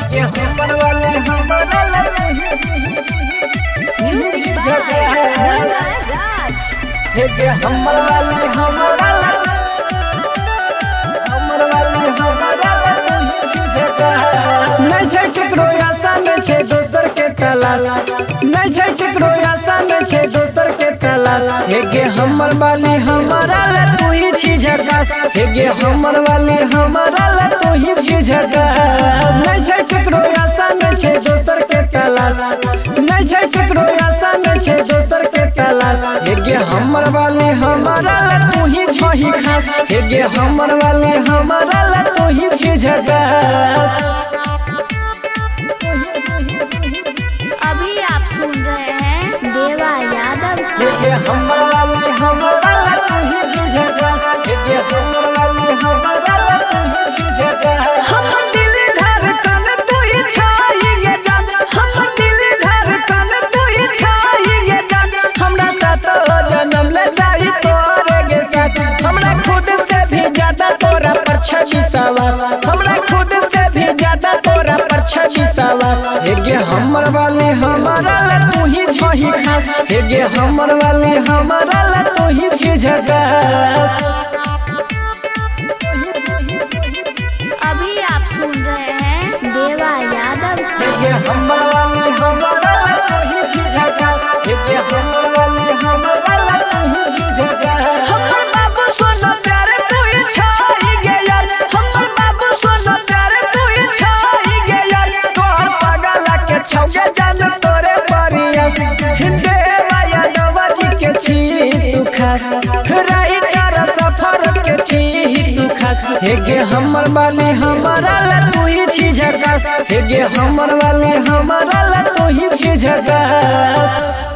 ये हमर वाले हमारा Music by Raj. ये हमर वाले हमारा नहीं छै केकरो आसान छै दोसर के तलाश नहीं छै केकरो आसान छै दोसर के तलाश हे गे हमर वाली हमारा ला तू ही छी झकास हे गे हमर वाली हमारा ला तू ही छी झकास नहीं छै केकरो आसान छै दोसर के तलाश नहीं छै केकरो आसान छै दोसर के तलाश हे गे हमर वाली हमारा ला तू ही छही खास हे गे हमर वाली हमारा ला तू ही छी झकास। अभी आप सुन रहे हैं देवा यादव। ये हमर वाली हमारा ला तू ही छी झकास ये हमर वाली हमारा ला तू ही छी झकास। हमर दिल धड़कन तू ही छाई ये जान हमर दिल धड़कन तू ही छाई ये जान हमरा साथ जन्म ले जाई तोरे के साथ हमरा खुद से भी ज्यादा तोरा पर छै विश्वास हमरा खुद से भी ज्यादा तोरा पर छै विश्वास हे गे हमर वाली हमारा ला तू ही छही खास हे गे हमर वाली हमारा ला तू ही छी झकास। अभी आप सुन रहे हैं देवा यादव। ये हमर वाली हमारा ला तू ही छी झकास ये हमर वाली हमारा ला तू ही छी झकास। हमर बाबू सोना प्यार तू ही छाई गे यार हमर बाबू सोना प्यार तू ही छाई गे यार तोहर पागला के छौगे जान तोरे परियस देवा यादव जी के छी तू खास राइटर सफर के छी तू खास हे गे हमर वाली हमारा ला तू ही छी झकास हे गे हमर वाली हमारा ला तू ही छी झकास।